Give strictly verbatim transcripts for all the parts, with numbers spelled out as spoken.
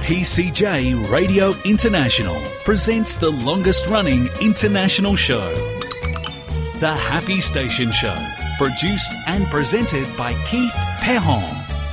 P C J Radio International presents the longest-running international show, The Happy Station Show, produced and presented by Keith Perron.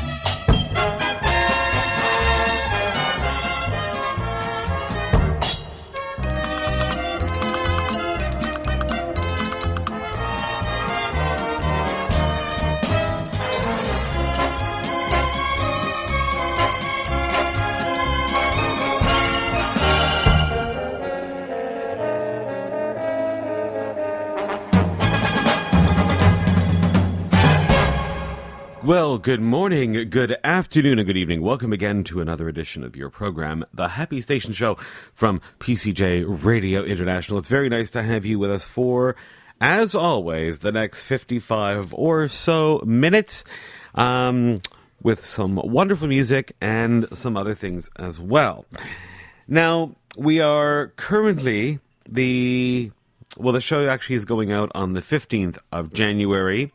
Well, good morning, good afternoon, and good evening. Welcome again to another edition of your program, The Happy Station Show from P C J Radio International. It's very nice to have you with us for, as always, the next fifty-five or so minutes um, with some wonderful music and some other things as well. Now, we are currently the, well, the show actually is going out on the fifteenth of January.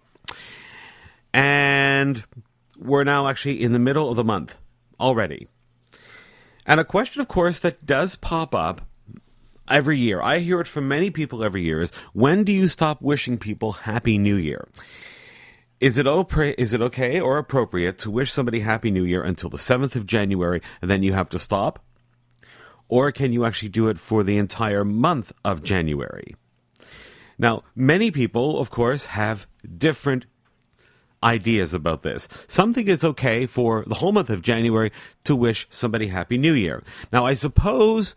And we're now actually in the middle of the month already. And a question, of course, that does pop up every year, I hear it from many people every year, is when do you stop wishing people Happy New Year? Is it, op- is it okay or appropriate to wish somebody Happy New Year until the seventh of January and then you have to stop? Or can you actually do it for the entire month of January? Now, many people, of course, have different ideas about this. Some think it's okay for the whole month of January to wish somebody Happy New Year. Now, I suppose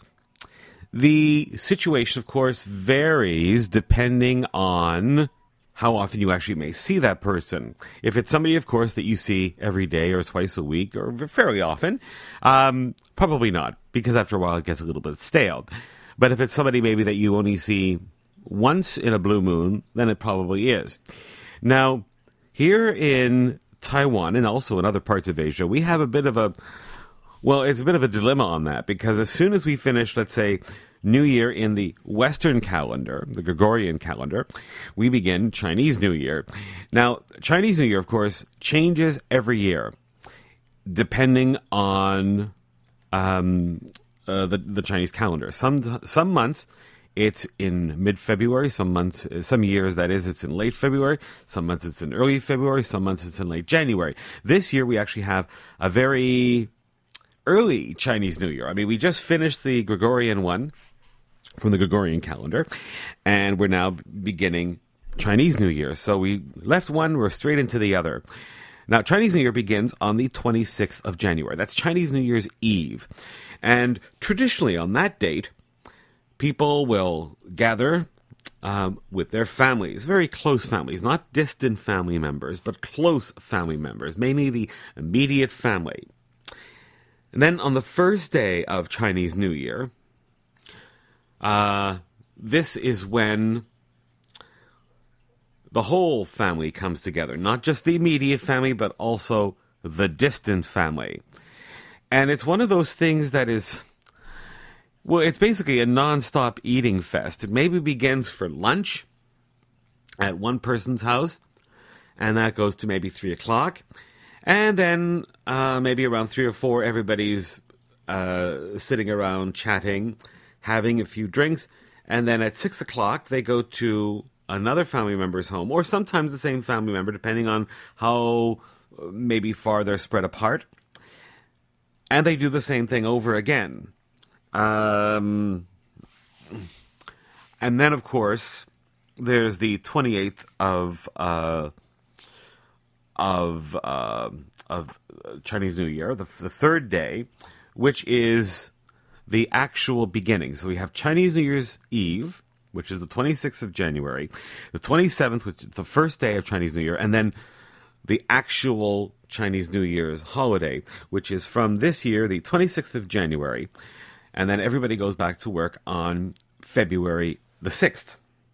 the situation, of course, varies depending on how often you actually may see that person. If it's somebody, of course, that you see every day or twice a week or fairly often, um, probably not, because after a while it gets a little bit stale. But if it's somebody maybe that you only see once in a blue moon, then it probably is. Now, here in Taiwan and also in other parts of Asia, we have a bit of a, well, it's a bit of a dilemma on that, because as soon as we finish, let's say, New Year in the Western calendar, the Gregorian calendar, we begin Chinese New Year. Now, Chinese New Year, of course, changes every year, depending on um, uh, the, the Chinese calendar. Some some months, it's in mid-February. Some months, some years, that is, it's in late February. Some months it's in early February. Some months it's in late January. This year we actually have a very early Chinese New Year. I mean, we just finished the Gregorian one from the Gregorian calendar, and we're now beginning Chinese New Year. So we left one, we're straight into the other. Now, Chinese New Year begins on the twenty-sixth of January. That's Chinese New Year's Eve. And traditionally on that date, people will gather um, with their families, very close families, not distant family members, but close family members, mainly the immediate family. And then on the first day of Chinese New Year, uh, this is when the whole family comes together, not just the immediate family, but also the distant family. And it's one of those things that is, well, it's basically a non-stop eating fest. It maybe begins for lunch at one person's house, and that goes to maybe three o'clock. And then uh, maybe around three or four, everybody's uh, sitting around chatting, having a few drinks. And then at six o'clock, they go to another family member's home, or sometimes the same family member, depending on how maybe far they're spread apart. And they do the same thing over again. Um, and then, of course, there's the twenty-eighth of uh, of uh, of Chinese New Year, the, the third day, which is the actual beginning. So we have Chinese New Year's Eve, which is the twenty-sixth of January, the twenty-seventh, which is the first day of Chinese New Year, and then the actual Chinese New Year's holiday, which is from this year, the twenty-sixth of January. And then everybody goes back to work on February the sixth.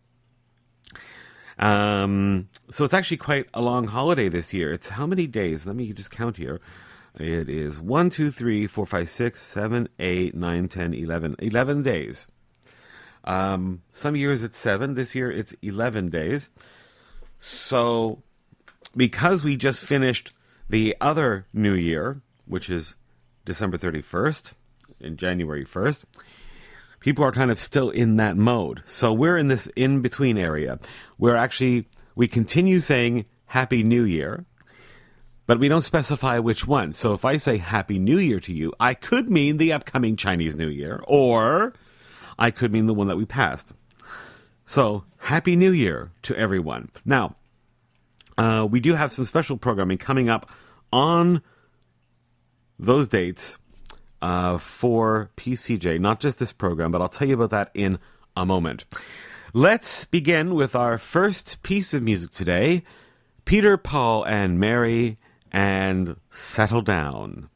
Um, so it's actually quite a long holiday this year. It's how many days? Let me just count here. It is one, two, three, four, five, six, seven, eight, nine, ten, eleven. eleven days. Um, some years it's seven. This year it's eleven days. So because we just finished the other New Year, which is December thirty-first and January first, people are kind of still in that mode. So we're in this in-between area where actually we continue saying Happy New Year, but we don't specify which one. So if I say Happy New Year to you, I could mean the upcoming Chinese New Year, or I could mean the one that we passed. So Happy New Year to everyone. Now, uh, we do have some special programming coming up on those dates uh, for P C J. Not just this program, but I'll tell you about that in a moment. Let's begin with our first piece of music today. Peter, Paul, and Mary, and Settle Down.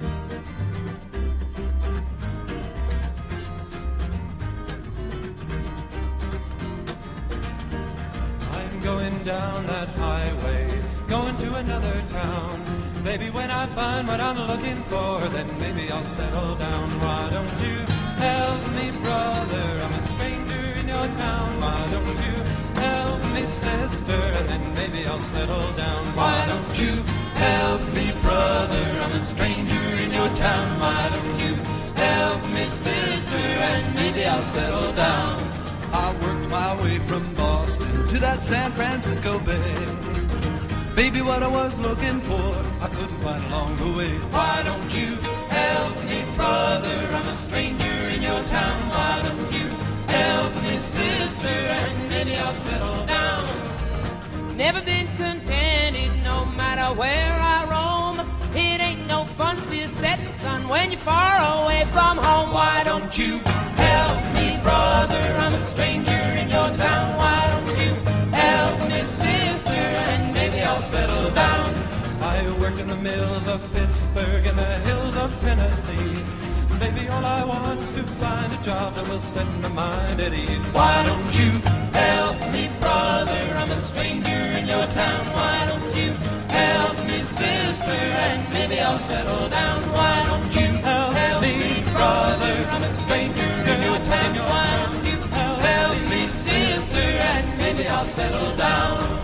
I'm going down that highway, going to another town. Maybe when I find what I'm looking for, then maybe I'll settle down. Why don't you help me, brother? I'm a stranger in your town. Why don't you help me, sister? And then maybe I'll settle down. Why don't you help me, brother? I'm a stranger in your town. Why don't you help me, sister? And maybe I'll settle down. I worked my way from Boston to that San Francisco Bay. Baby, what I was looking for, I couldn't find along the way. Why don't you help me, brother? I'm a stranger in your town. Why don't you help me, sister? And maybe I'll settle down. Never been contented, no matter where I roam. It ain't no fun sitting, son, when you're far away from home. Why don't you help me, brother? I'm a stranger in your town. Why don't you help me, sister? And maybe I'll settle down. I worked in the mills of Pittsburgh and the hills of Tennessee. Baby, all I want is to find a job that will set my mind at ease. Why don't you help me, brother? I'm a stranger in your town. Why don't you help me, sister? And maybe I'll settle down. Why don't you help, help me, brother? I'm a stranger in your town. Why don't you help, help me, sister? And maybe I'll settle down.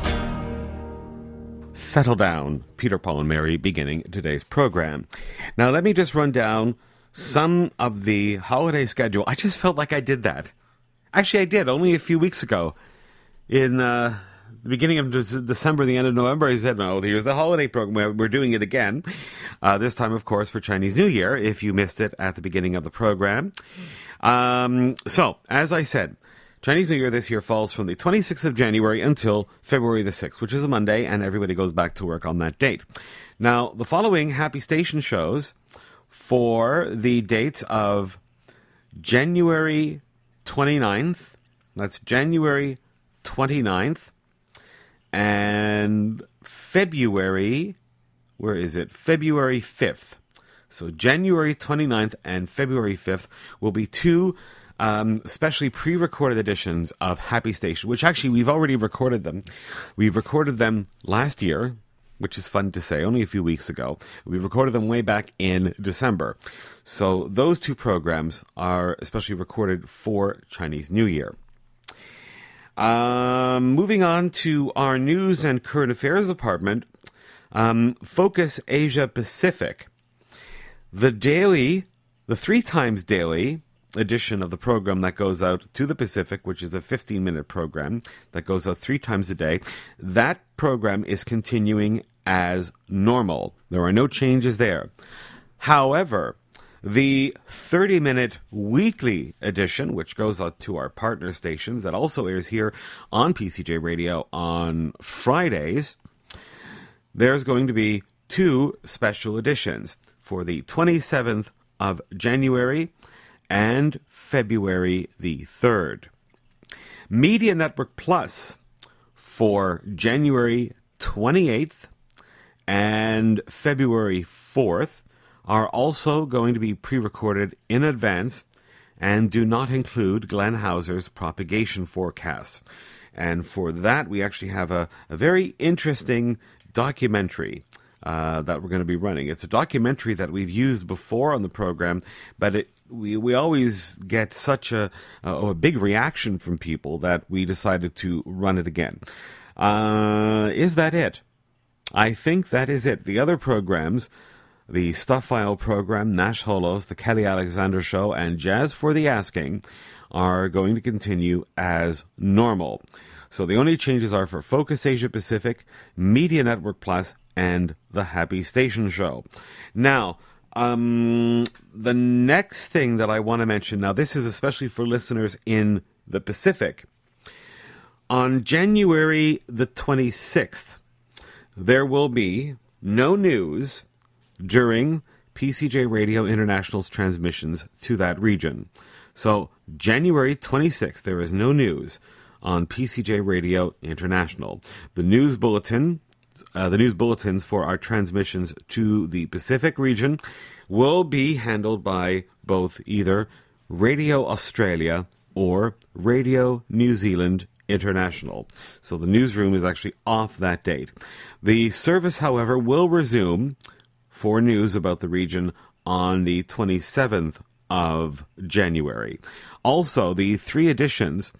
Settle Down, Peter, Paul, and Mary, beginning today's program. Now, let me just run down some of the holiday schedule. I just felt like I did that. Actually, I did, only a few weeks ago. In uh, the beginning of De- December, the end of November, I said, no, here's the holiday program. We're doing it again. Uh, this time, of course, for Chinese New Year, if you missed it at the beginning of the program. Um, so, as I said, Chinese New Year this year falls from the twenty-sixth of January until February the sixth, which is a Monday, and everybody goes back to work on that date. Now, the following Happy Station shows for the dates of January twenty-ninth, that's January twenty-ninth, and February, where is it? February fifth. So January twenty-ninth and February fifth will be two Um, especially pre-recorded editions of Happy Station, which actually we've already recorded them. We recorded them last year, which is fun to say, only a few weeks ago. We recorded them way back in December. So those two programs are especially recorded for Chinese New Year. Um, moving on to our news and current affairs department, um, Focus Asia Pacific. The daily, the three times daily edition of the program that goes out to the Pacific, which is a fifteen-minute program that goes out three times a day, that program is continuing as normal. There are no changes there. However, the thirty-minute weekly edition, which goes out to our partner stations, that also airs here on P C J Radio on Fridays, there's going to be two special editions for the twenty-seventh of January and February the third. Media Network Plus for January twenty-eighth and February fourth are also going to be pre-recorded in advance and do not include Glenn Hauser's propagation forecast. And for that, we actually have a, a very interesting documentary uh, that we're going to be running. It's a documentary that we've used before on the program, but it We we always get such a, a, a big reaction from people that we decided to run it again. Uh, is that it? I think that is it. The other programs The Stuff File program, Nash Holos, The Kelly Alexander Show, and Jazz for the Asking are going to continue as normal. So the only changes are for Focus Asia Pacific, Media Network Plus, and The Happy Station Show. Now, um, the next thing that I want to mention, now this is especially for listeners in the Pacific. On January the twenty-sixth, there will be no news during P C J Radio International's transmissions to that region. So, January twenty-sixth, there is no news on P C J Radio International. The news bulletin, uh, the news bulletins for our transmissions to the Pacific region will be handled by both either Radio Australia or Radio New Zealand International. So the newsroom is actually off that date. The service, however, will resume for news about the region on the twenty-seventh of January. Also, the three editions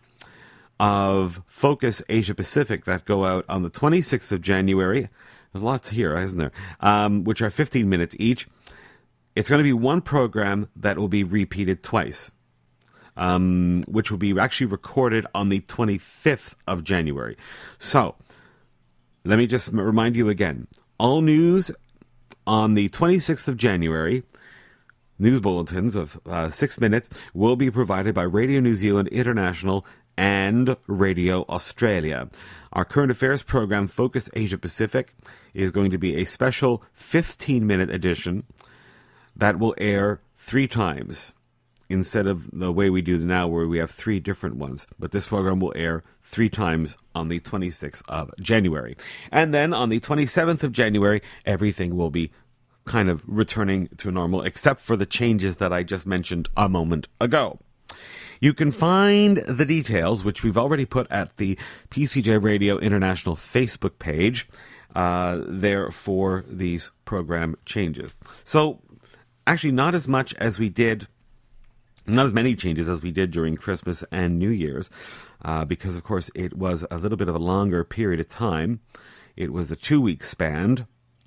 of Focus Asia Pacific that go out on the twenty-sixth of January, there's a lot to hear, isn't there? Um, which are fifteen minutes each. It's going to be one program that will be repeated twice, um, which will be actually recorded on the twenty-fifth of January. So, let me just remind you again. All news on the twenty-sixth of January, news bulletins of uh, six minutes, will be provided by Radio New Zealand International and Radio Australia. Our current affairs program, Focus Asia Pacific, is going to be a special fifteen-minute edition that will air three times instead of the way we do now where we have three different ones. But this program will air three times on the twenty-sixth of January. And then on the twenty-seventh of January, everything will be kind of returning to normal, except for the changes that I just mentioned a moment ago. You can find the details, which we've already put at the P C J Radio International Facebook page, uh, there for these program changes. So, actually not as much as we did, not as many changes as we did during Christmas and New Year's, uh, because, of course, it was a little bit of a longer period of time. It was a two-week span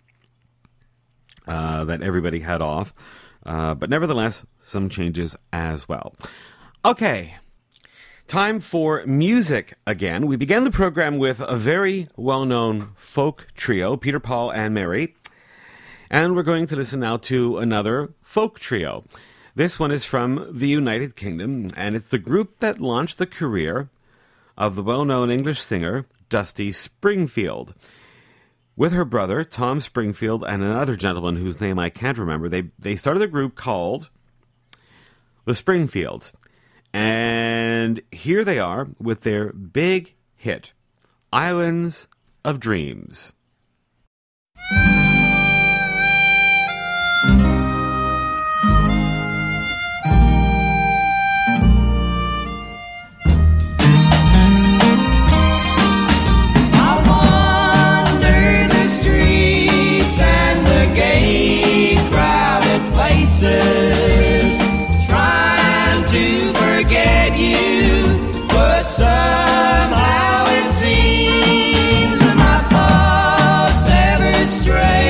uh, that everybody had off, uh, but nevertheless, some changes as well. Okay, time for music again. We began the program with a very well-known folk trio, Peter, Paul, and Mary. And we're going to listen now to another folk trio. This one is from the United Kingdom, and it's the group that launched the career of the well-known English singer, Dusty Springfield. With her brother, Tom Springfield, and another gentleman whose name I can't remember, they, they started a group called the Springfields. And here they are with their big hit, Islands of Dreams. Somehow it seems that my thoughts ever stray.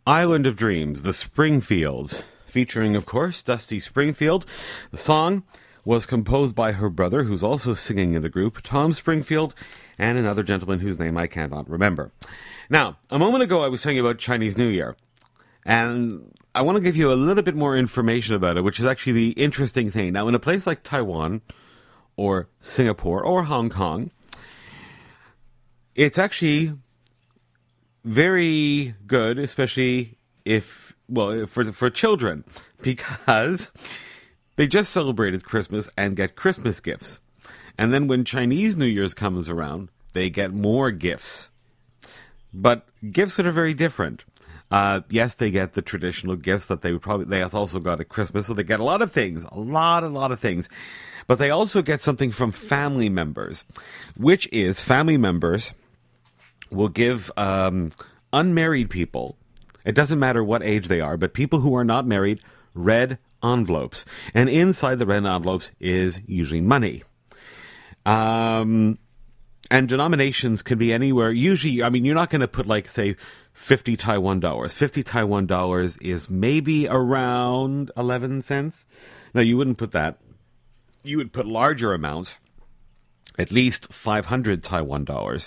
Island of Dreams, The Springfields, featuring, of course, Dusty Springfield. The song was composed by her brother, who's also singing in the group, Tom Springfield, and another gentleman whose name I cannot remember. Now, a moment ago I was telling you about Chinese New Year, and I want to give you a little bit more information about it, which is actually the interesting thing. Now, in a place like Taiwan, or Singapore, or Hong Kong, it's actually very good, especially if, well, for for children, because they just celebrated Christmas and get Christmas gifts. And then when Chinese New Year's comes around, they get more gifts. But gifts that are very different. Uh, yes, they get the traditional gifts that they would probably, they also got at Christmas, so they get a lot of things, a lot, a lot of things. But they also get something from family members, which is family members will give um, unmarried people, it doesn't matter what age they are, but people who are not married, red envelopes. And inside the red envelopes is usually money. Um, and denominations can be anywhere. Usually, I mean, you're not going to put, like, say, fifty Taiwan dollars. fifty Taiwan dollars is maybe around eleven cents. No, you wouldn't put that. You would put larger amounts, at least five hundred Taiwan dollars.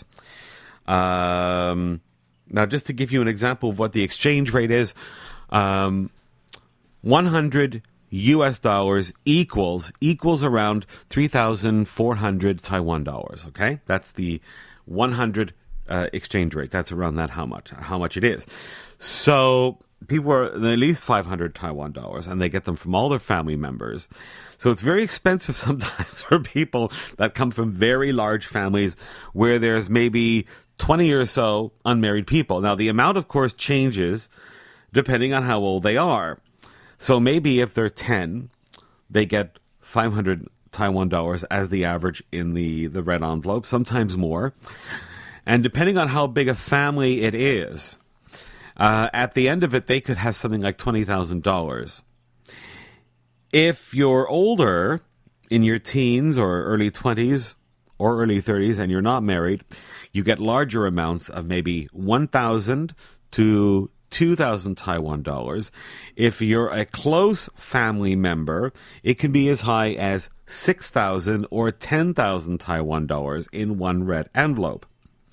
Um, now, just to give you an example of what the exchange rate is, um, one hundred U S dollars equals equals around three thousand four hundred Taiwan dollars. Okay, that's the one hundred uh, exchange rate. That's around that how much how much it is. So people are at least five hundred Taiwan dollars, and they get them from all their family members. So it's very expensive sometimes for people that come from very large families where there's maybe twenty or so unmarried people. Now, the amount, of course, changes depending on how old they are. So maybe if they're ten, they get five hundred Taiwan dollars as the average in the, the red envelope, sometimes more. And depending on how big a family it is, uh, at the end of it, they could have something like twenty thousand dollars. If you're older, in your teens or early twenties or early thirties, and you're not married, you get larger amounts of maybe one thousand to two thousand Taiwan dollars. If you're a close family member, it can be as high as six thousand or ten thousand Taiwan dollars in one red envelope.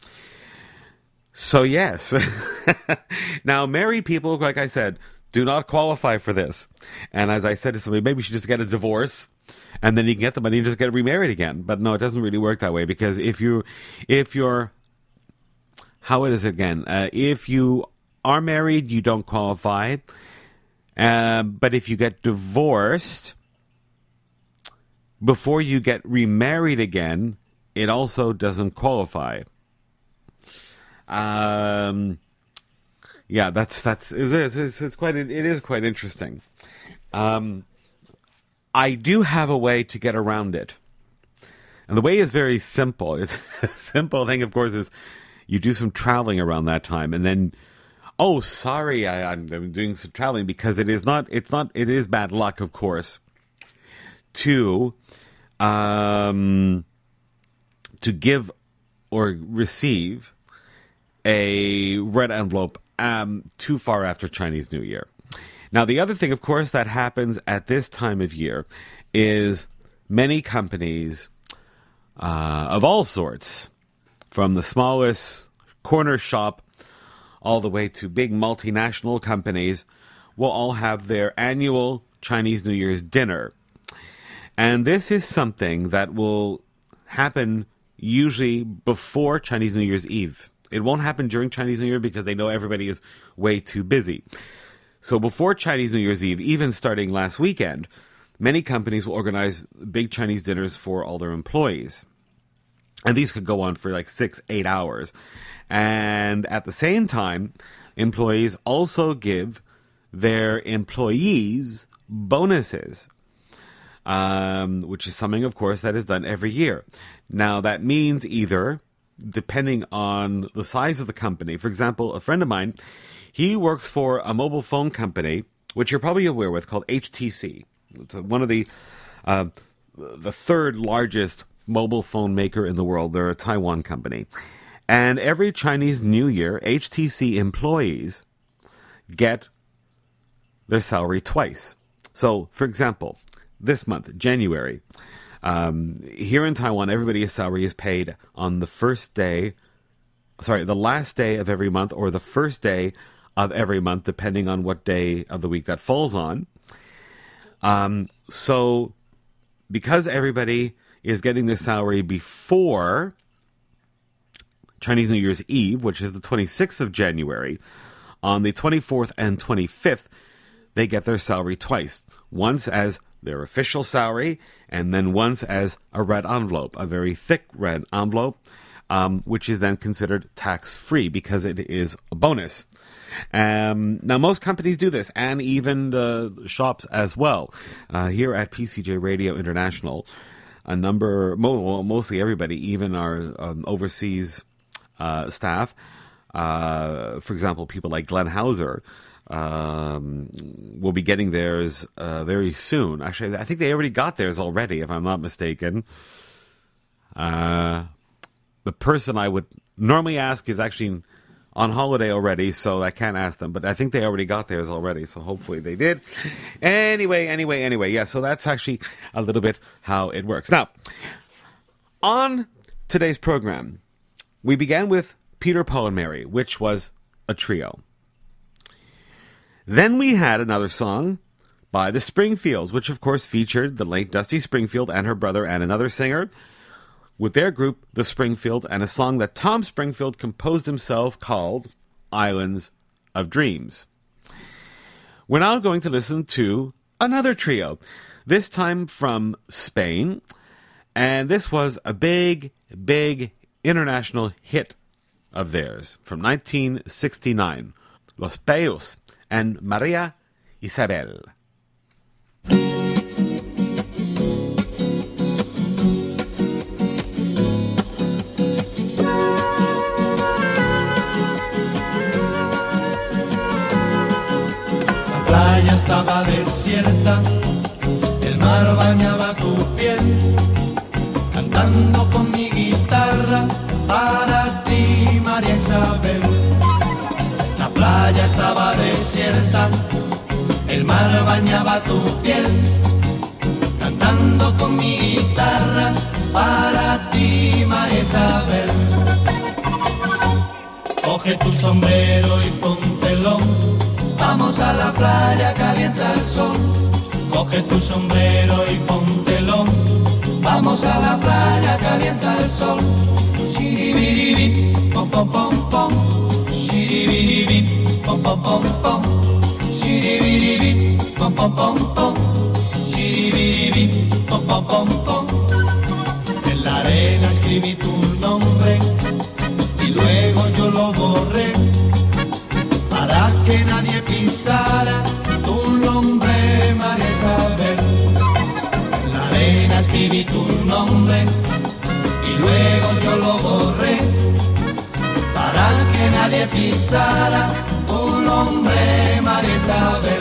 So yes, now married people, like I said, do not qualify for this. And as I said to somebody, maybe you should just get a divorce, and then you can get the money and just get remarried again. But no, it doesn't really work that way, because if you, if you're, how it is again? Uh, if you are married, you don't qualify. Uh, but if you get divorced before you get remarried again, it also doesn't qualify. Um, yeah, that's that's it's, it's, it's quite it is quite interesting. Um, I do have a way to get around it, and the way is very simple. It's a simple thing, of course, is you do some traveling around that time, and then. Oh, sorry, I, I'm, I'm doing some traveling, because it is not, it's not, it is bad luck, of course, to, um, to give or receive a red envelope, um, too far after Chinese New Year. Now, the other thing, of course, that happens at this time of year is many companies, uh, of all sorts, from the smallest corner shop all the way to big multinational companies, will all have their annual Chinese New Year's dinner. And this is something that will happen usually before Chinese New Year's Eve. It won't happen during Chinese New Year because they know everybody is way too busy. So before Chinese New Year's Eve, even starting last weekend, many companies will organize big Chinese dinners for all their employees. And these could go on for like six, eight hours. And at the same time, employees also give their employees bonuses, um, which is something, of course, that is done every year. Now, that means either, depending on the size of the company, for example, a friend of mine, he works for a mobile phone company, which you're probably aware with, called H T C. It's one of the, uh, the third largest mobile phone maker in the world. They're a Taiwan company. And every Chinese New Year, H T C employees get their salary twice. So, for example, this month, January, um, here in Taiwan, everybody's salary is paid on the first day, sorry, the last day of every month or the first day of every month, depending on what day of the week that falls on. Um, so, because everybody is getting their salary before Chinese New Year's Eve, which is the twenty-sixth of January, on the twenty-fourth and twenty-fifth, they get their salary twice. Once as their official salary, and then once as a red envelope, a very thick red envelope, um, which is then considered tax-free because it is a bonus. Um, now, most companies do this, and even the shops as well. Uh, here at P C J Radio International, a number, mo- well, mostly everybody, even our um, overseas uh, staff, uh, for example, people like Glenn Hauser, um, will be getting theirs uh, very soon. Actually, I think they already got theirs already, if I'm not mistaken. Uh, the person I would normally ask is actually on holiday already, so I can't ask them, but I think they already got theirs already, so hopefully they did. Anyway, anyway, anyway, yeah, so that's actually a little bit how it works. Now, on today's program, we began with Peter, Paul, and Mary, which was a trio. Then we had another song by the Springfields, which of course featured the late Dusty Springfield and her brother and another singer, with their group, the Springfields, and a song that Tom Springfield composed himself called Islands of Dreams. We're now going to listen to another trio, this time from Spain, and this was a big, big international hit of theirs from nineteen sixty-nine, Los Peos and Maria Isabel. La playa estaba desierta, el mar bañaba tu piel, cantando con mi guitarra para ti, María Isabel. La playa estaba desierta, el mar bañaba tu piel, cantando con mi guitarra para ti, María Isabel. Coge tu sombrero y póntelo, vamos a la playa, calienta el sol. Coge tu sombrero y póntelo, vamos a la playa, calienta el sol. Shiribiribi, pom pom pom pom. Shiribiribi, pom pom pom pom. Shiribiribi, pom pom pom pom. Shiribiribi, pom pom pom pom. En la arena escribí tu nombre y luego yo lo borré para que nadie pisara tu nombre, María Isabel. En la arena escribí tu nombre y luego yo lo borré para que nadie pisara tu nombre, María Isabel.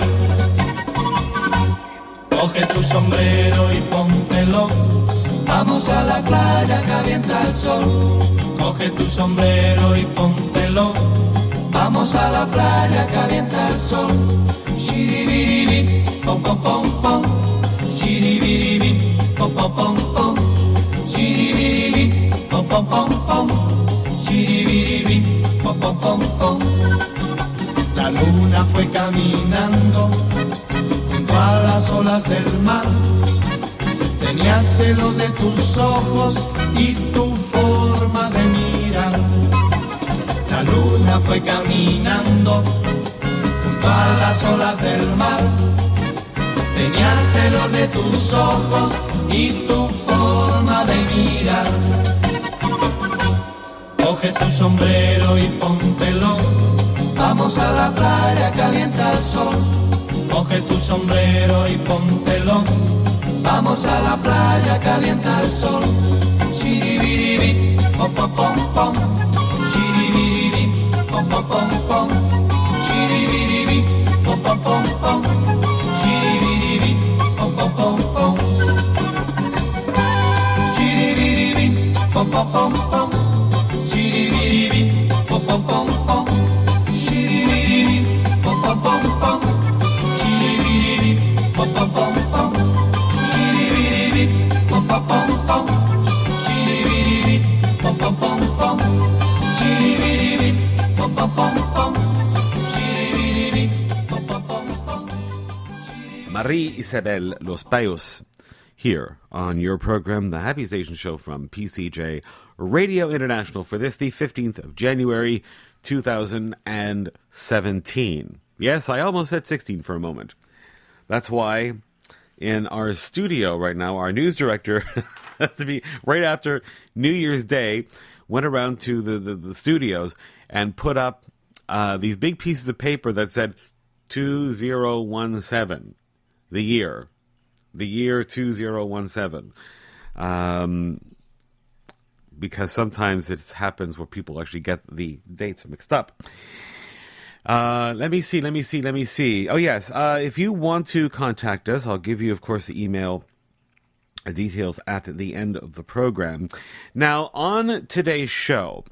Coge tu sombrero y póntelo, vamos a la playa, calienta el sol. Coge tu sombrero y póntelo, vamos a la playa, calienta el sol. Shiribiribi, pom pom pom pom. Shiribiribi, pom pom pom pom. Shiribiribi, pom pom pom pom. Shiribiribi, pom pom pom pom. La luna fue caminando junto a las olas del mar. Tenía celo de tus ojos y tu forma de mirar. La luna fue caminando junto a las olas del mar. Tenía celo de tus ojos y tu forma de mirar. Coge tu sombrero y póntelo, vamos a la playa, calienta el sol. Coge tu sombrero y póntelo, vamos a la playa, calienta el sol. Shiribiribi, pom pom pom pom. Shiribiribi, pom pom pom pom. Shiribiribi, pom pom pom pom. Shiribiribi, pom pom pom pom. Shiribiribi, pom pom pom pom. Shiribiribi, pom pom pom pom. Shiribiribi, pom pom Marie Isabel Los Payos here on your program, The Happy Station Show from P C J Radio International for this, the fifteenth of January, two thousand seventeen. Yes, I almost said sixteen for a moment. That's why in our studio right now, our news director, to be right after New Year's Day, went around to the, the, the studios and put up uh, these big pieces of paper that said two thousand seventeen, the year. The year two thousand seventeen. Um, because sometimes it happens where people actually get the dates mixed up. Uh, let me see, let me see, let me see. Oh, yes. Uh, if you want to contact us, I'll give you, of course, the email details at the end of the program. Now, on today's show,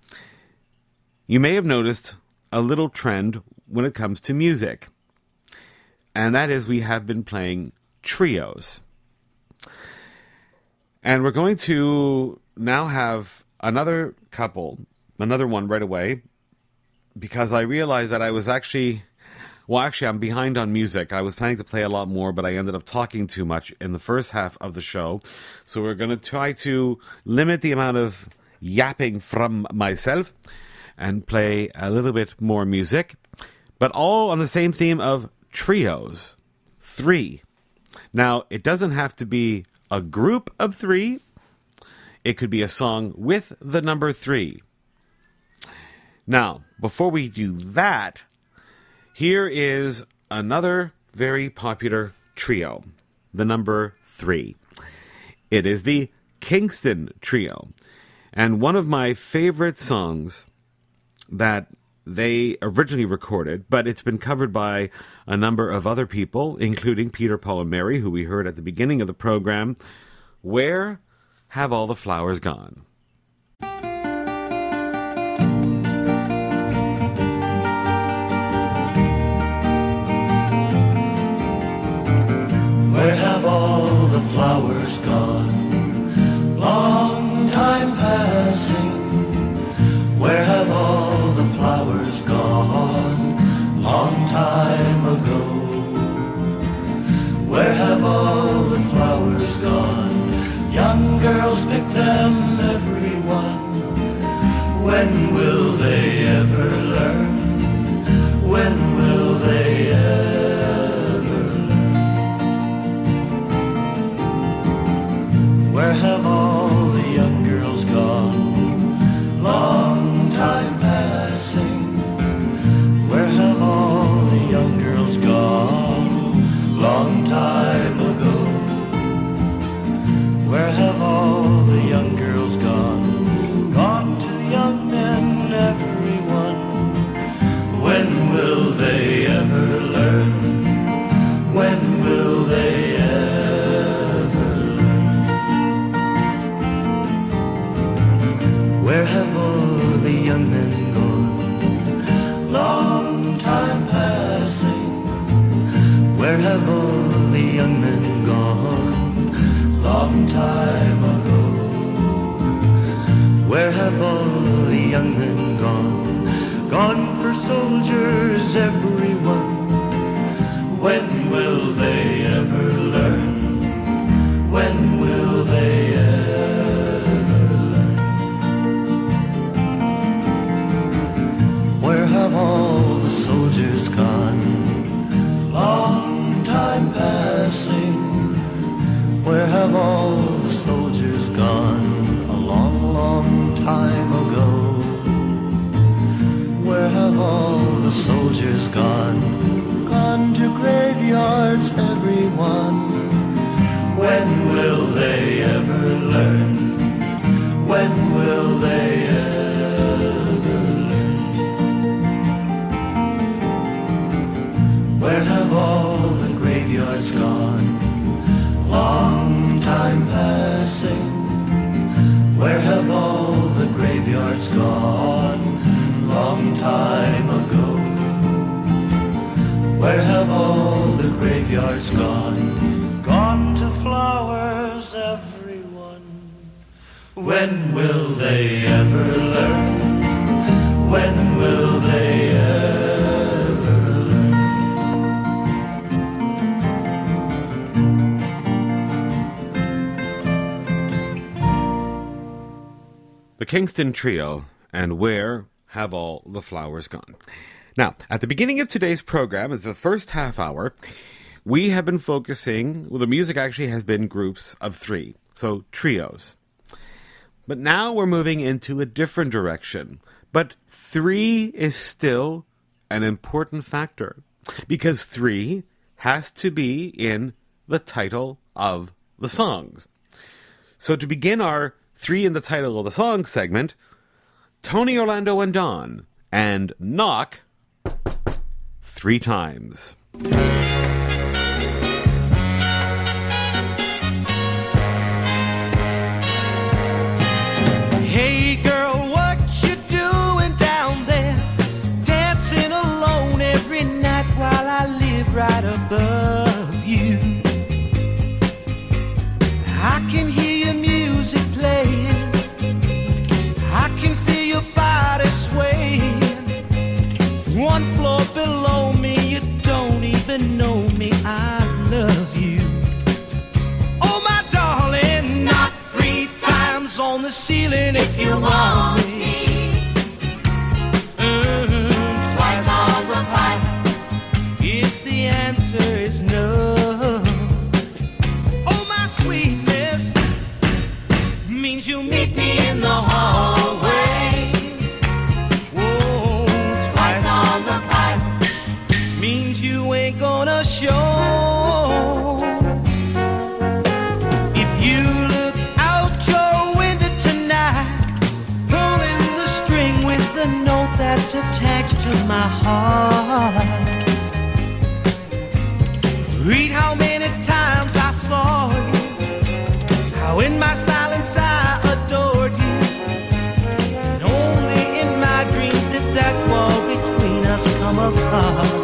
you may have noticed a little trend when it comes to music. And that is we have been playing trios. And we're going to now have another couple, another one right away, because I realized that I was actually, well, actually, I'm behind on music. I was planning to play a lot more, but I ended up talking too much in the first half of the show. So we're going to try to limit the amount of yapping from myself and play a little bit more music, but all on the same theme of trios. Three. Now, it doesn't have to be a group of three. It could be a song with the number three. Now, before we do that, here is another very popular trio, the number three. It is the Kingston Trio. And one of my favorite songs that they originally recorded, but it's been covered by a number of other people, including Peter, Paul, and Mary, who we heard at the beginning of the program. Where have all the flowers gone? Where have all the flowers gone? Long time passing. Where have all the flowers gone? Long time ago. Where have all the flowers gone? Young girls pick them, every one. When will they ever learn? When will they ever learn? Where have all the young girls gone? Long time passing. Where have all the young girls gone? Long time ago. Where have all the young girls gone? Gone to young men, everyone. When will they ever learn? When will they ever learn? Where have all the young men gone? Long time passing. Where have all the young men gone? Long time ago. Where have all the young men gone? Gone for soldiers, everyone. When will they ever learn? When will they ever learn? Where have all the soldiers gone? Long time passing. Where have all the soldiers gone? A long, long time ago. Where have all the soldiers gone? Gone to graveyards, everyone. When will they ever learn? When will they ever learn? Where have all the graveyards gone? Long time passing. Where have all the graveyards gone? Long time ago. Where have all the graveyards gone? Gone to flowers, everyone. When will they ever learn? When will they ever learn? Kingston Trio, and Where Have All the Flowers Gone? Now, at the beginning of today's program, it's the first half hour, we have been focusing, well, the music actually has been groups of three, so trios. But now we're moving into a different direction. But three is still an important factor, because three has to be in the title of the songs. So to begin our three in the title of the song segment, Tony Orlando and Dawn, and Knock Three Times. Hey girl, what you doing down there? Dancing alone every night while I live right above you. I can hear your music playing, I can feel your body swaying. One floor below me, you don't even know me, I love you. Oh my darling, knock three times on the ceiling if you want me. Mm, twice on the pipe if the answer is no. Oh my sweetness means you meet me in the hallway. Whoa, twice on the pipe means you ain't gonna show. If you look out your window tonight, pulling the string with the note that's attached to my heart, read how many times I saw you, how in my silence I adored you, and only in my dreams did that wall between us come apart.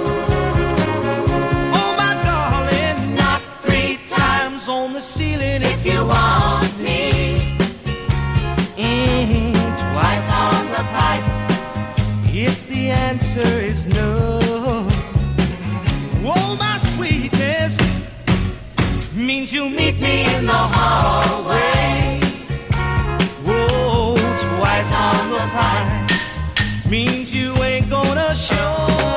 Oh my darling, knock three times on the ceiling if you want me. Mm-hmm, twice on the pipe if the answer is no. Oh my sweetness means you'll meet me in the hallway. Whoa, twice on the pipe means you ain't gonna show.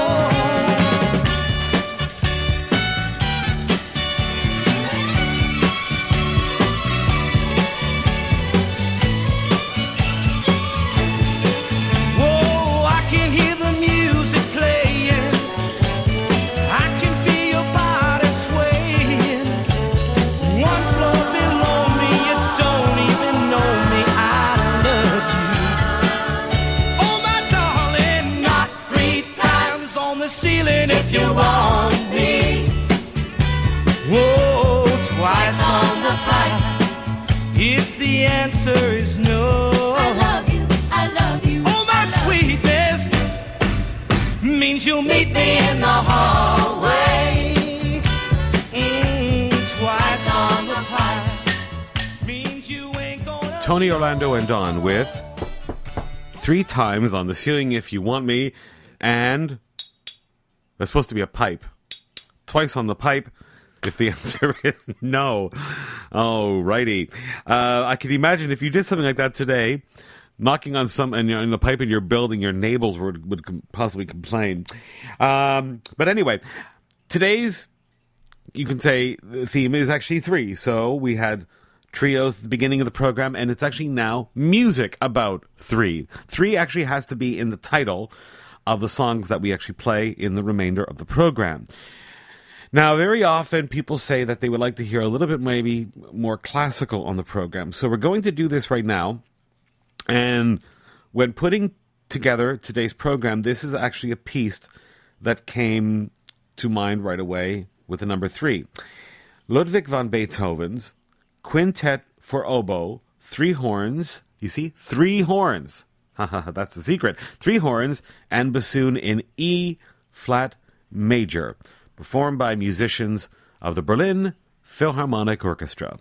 Whoa, I can hear the music playing, I can feel your body swaying. One floor below me, you don't even know me, I love you. Oh my darling, knock three times on the ceiling if you want me. Whoa, twice on the pipe if the answer is no. I love you, I love you. Oh my sweetness means you'll meet me in the hallway. Mm, twice on the pipe means you ain't gonna. Tony Orlando and Dawn with Three Times on the Ceiling If You Want Me, and that's supposed to be a pipe. Twice on the pipe if the answer is no. Oh, righty. Uh, I can imagine if you did something like that today, knocking on some in, in the pipe in your building, your neighbors would, would com- possibly complain. Um, but anyway, today's, you can say, the theme is actually three. So we had trios at the beginning of the program, and it's actually now music about three. Three actually has to be in the title of the songs that we actually play in the remainder of the program. Now, very often people say that they would like to hear a little bit maybe more classical on the program. So we're going to do this right now. And when putting together today's program, this is actually a piece that came to mind right away with the number three. Ludwig van Beethoven's Quintet for Oboe, Three Horns, you see, three horns. That's the secret. Three horns and bassoon in E flat major, performed by musicians of the Berlin Philharmonic Orchestra.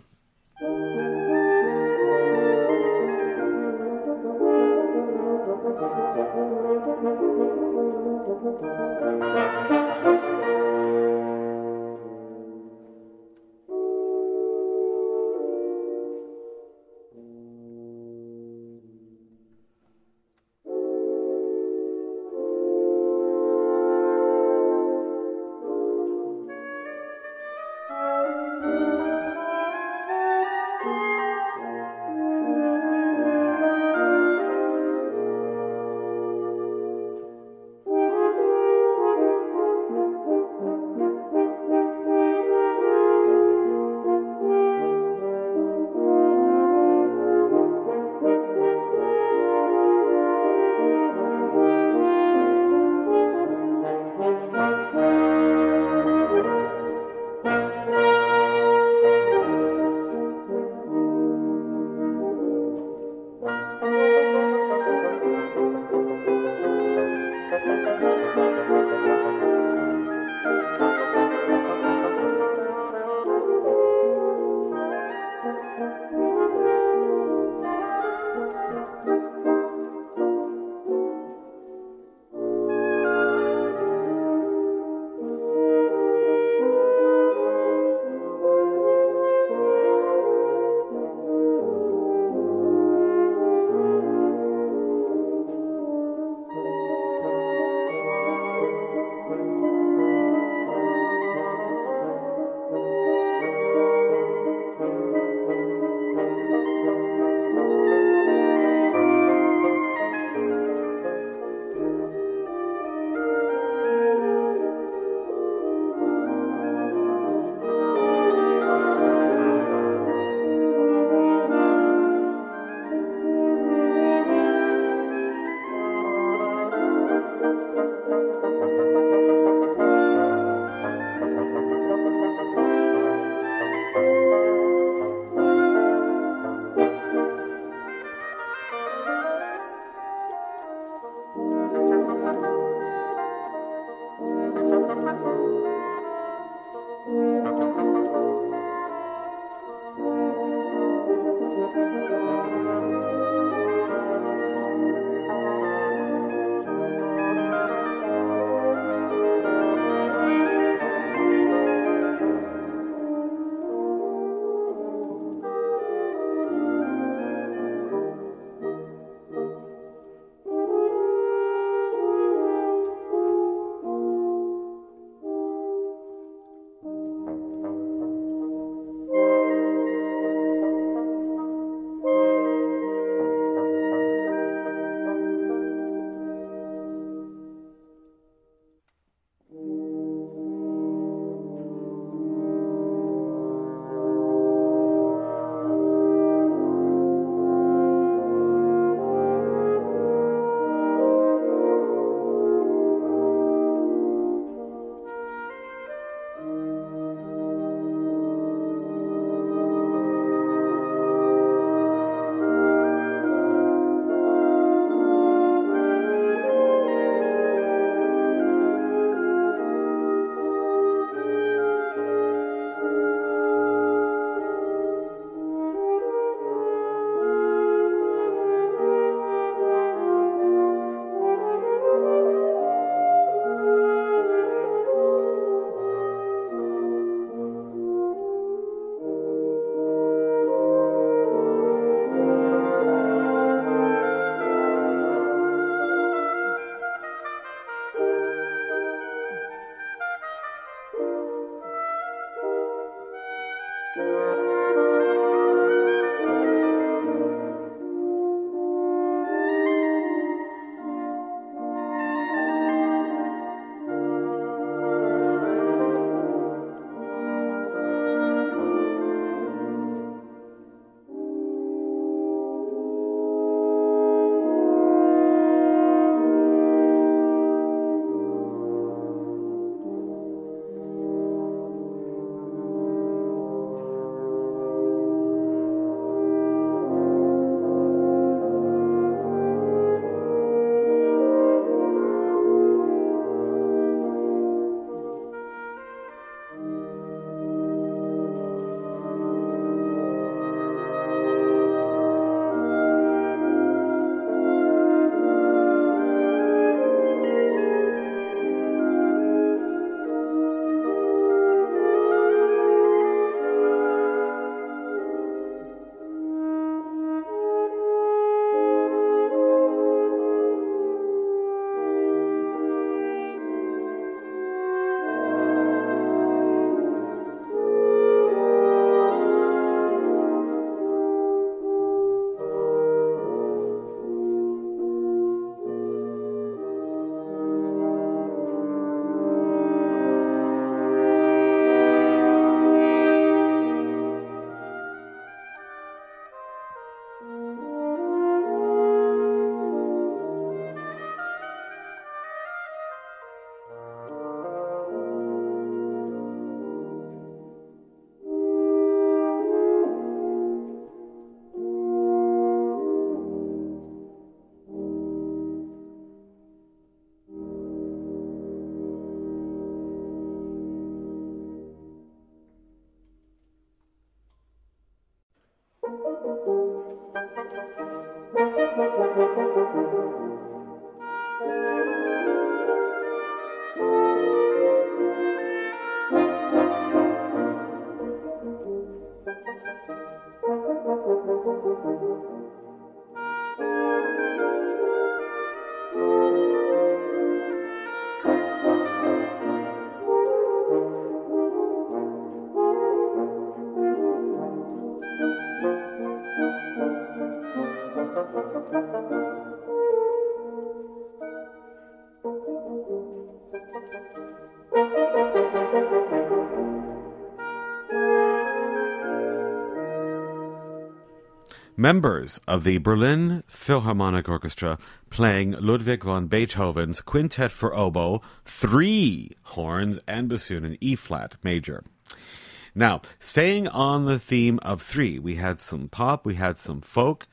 members of the Berlin Philharmonic Orchestra playing Ludwig van Beethoven's Quintet for Oboe, three horns and bassoon in E-flat major. Now, staying on the theme of three, we had some pop, we had some folk.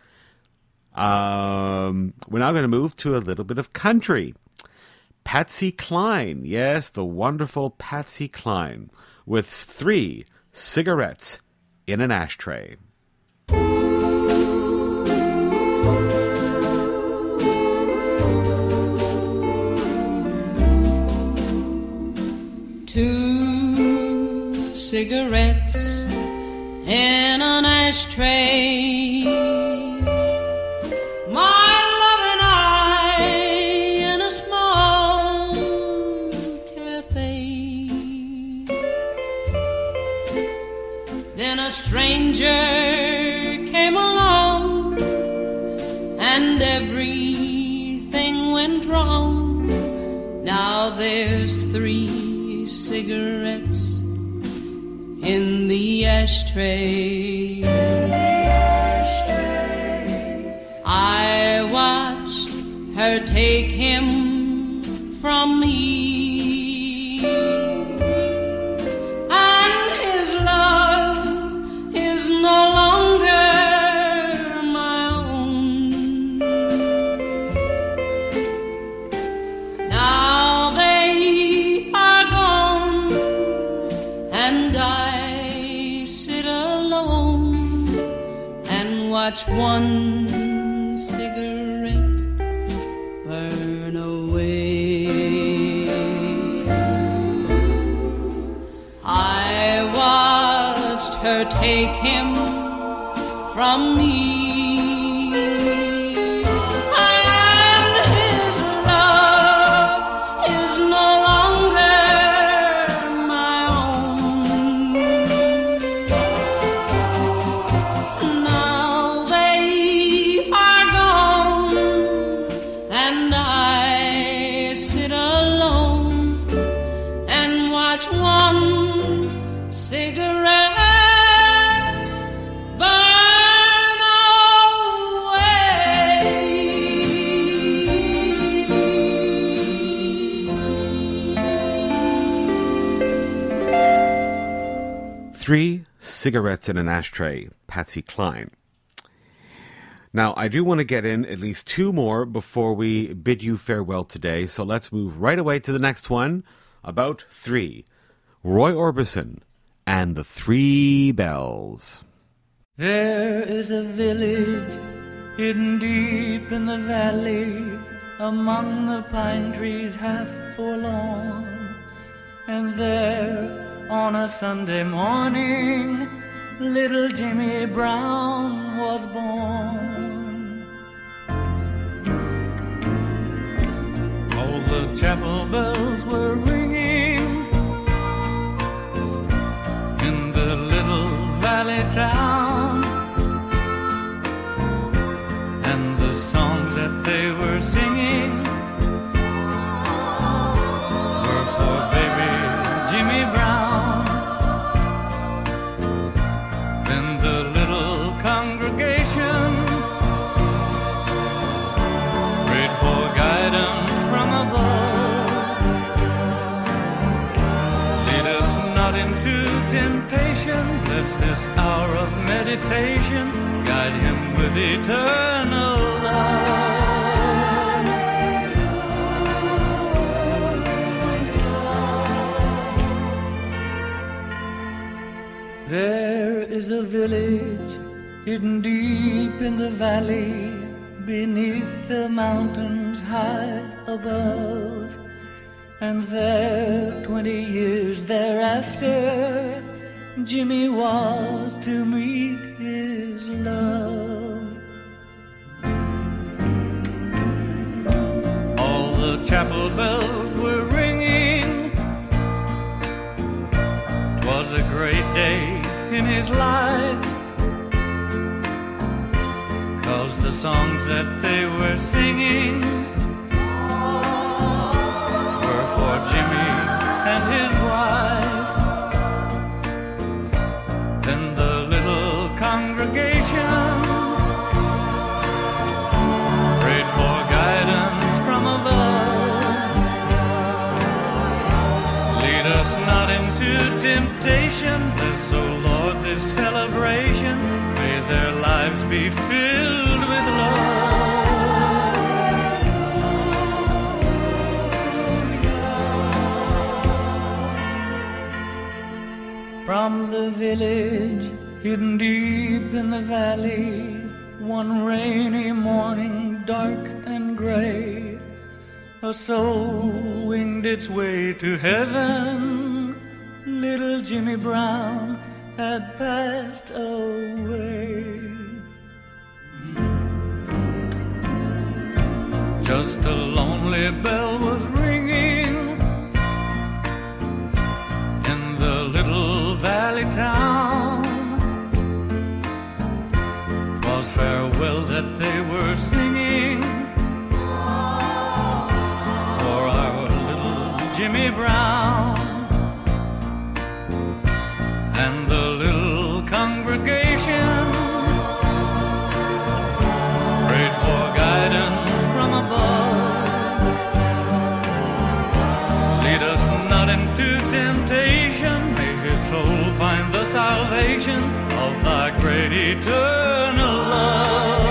Um, we're now going to move to a little bit of country. Patsy Cline, yes, the wonderful Patsy Cline, with three cigarettes in an ashtray. Two cigarettes in an ashtray, my love and I in a small cafe. Then a stranger came along and everything went wrong. Now there's three cigarettes in the ashtray. I watched her take him from me, and his love is no longer my own. Now they are gone, and I sit alone and watch one cigarette burn away. I watched her take him from me, and his love is no longer my own. Now they are gone, and I sit alone and watch one cigarette burn away. Three cigarettes in an ashtray, Patsy Cline. Now, I do want to get in at least two more before we bid you farewell today, so let's move right away to the next one, about three. Roy Orbison and the Three Bells. There is a village hidden deep in the valley, among the pine trees half forlorn. And there, on a Sunday morning, little Jimmy Brown was born. All the chapel bells were ringing in the little valley town, and the songs that they were singing were for baby Jimmy Brown. Then the little congregation prayed for guidance from above. Lead us not into temptation, lest this hour of meditation guide him with eternal love. There is a village hidden deep in the valley, beneath the mountains high above. And there, twenty years thereafter, Jimmy was to meet his love. All the chapel bells were ringing. 'Twas a great day in his life, 'cause the songs that they were singing were for Jimmy and his wife. Then the little congregation From the village hidden deep in the valley, one rainy morning dark and gray, a soul winged its way to heaven. Little Jimmy Brown had passed away. Just a lonely bell was ringing in the little valley town. 'Twas farewell that they were singing for our little Jimmy Brown. And the little congregation prayed for guidance from above. Lead us not into temptation, may his soul find the salvation of thy great eternal love.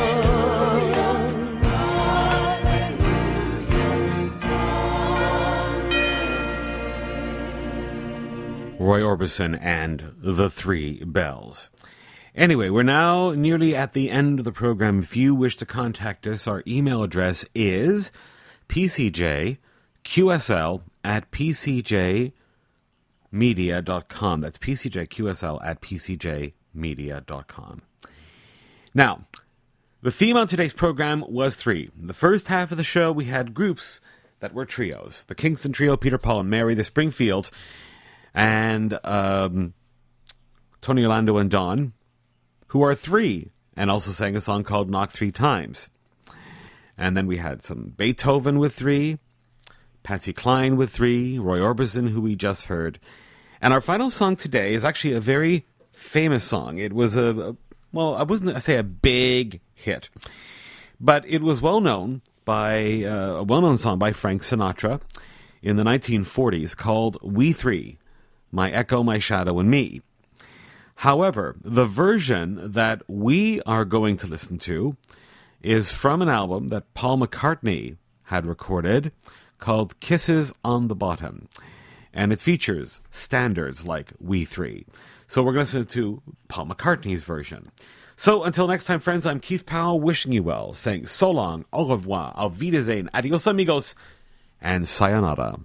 Roy Orbison and the Three Bells. Anyway, we're now nearly at the end of the program. If you wish to contact us, our email address is p c j q s l at p c j media dot com. That's p c j q s l at p c j media dot com. Now, the theme on today's program was three. The first half of the show, we had groups that were trios. The Kingston Trio, Peter, Paul, and Mary, the Springfields, and um, Tony Orlando and Don, who are three, and also sang a song called Knock Three Times. And then we had some Beethoven with three, Patsy Cline with three, Roy Orbison, who we just heard. And our final song today is actually a very famous song. It was a, a well, I wasn't going to say a big hit, but it was well known by uh, a well-known song by Frank Sinatra in the nineteen forties called We Three, My Echo, My Shadow, and Me. However, the version that we are going to listen to is from an album that Paul McCartney had recorded called Kisses on the Bottom. And it features standards like We Three. So we're going to listen to Paul McCartney's version. So until next time, friends, I'm Keith Powell wishing you well, saying so long, au revoir, auf Wiedersehen, adios amigos, and sayonara.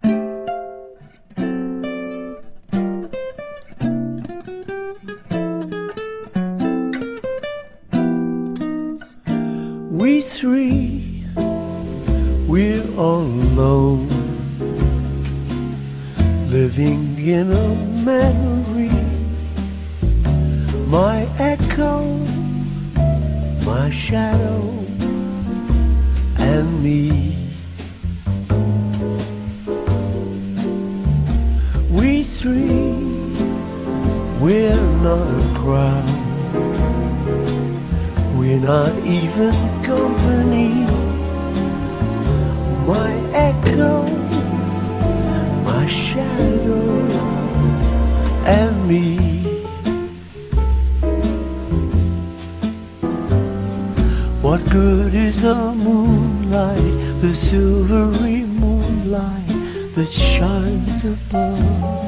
We three, we're all alone, living in a memory. My echo, my shadow, and me. We three, we're not a crowd. We're not even company. My echo, my shadow, and me. What good is the moonlight, the silvery moonlight that shines above?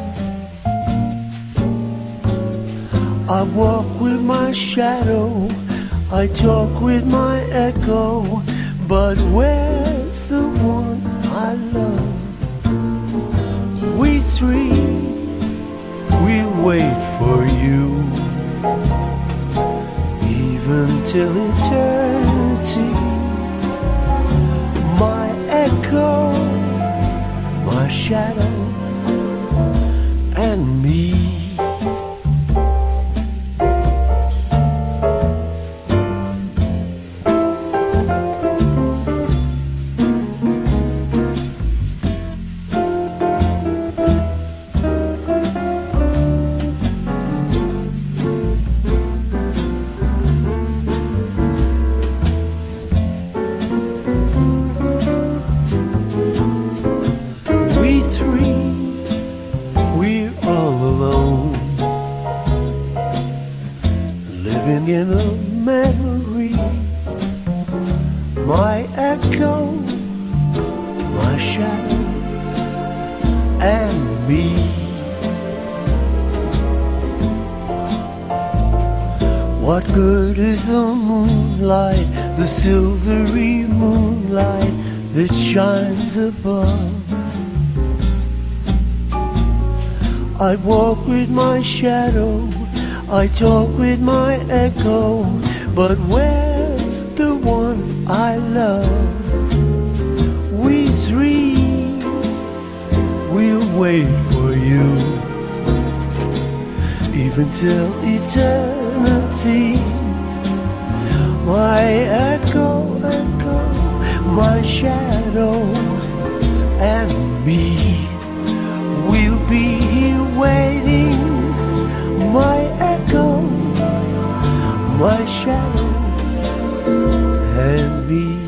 I walk with my shadow, I talk with my echo, but where's the one I love? We three, we'll wait for you, even till eternity. My echo, my shadow, and me. In a memory, my echo, my shadow, and me. What good is the moonlight, the silvery moonlight that shines above? I walk with my shadow, I talk with my echo, but where's the one I love? We three, we'll wait for you, even till eternity. My echo, echo, my shadow, and me, we'll be here waiting. My echo, my shadow, and me.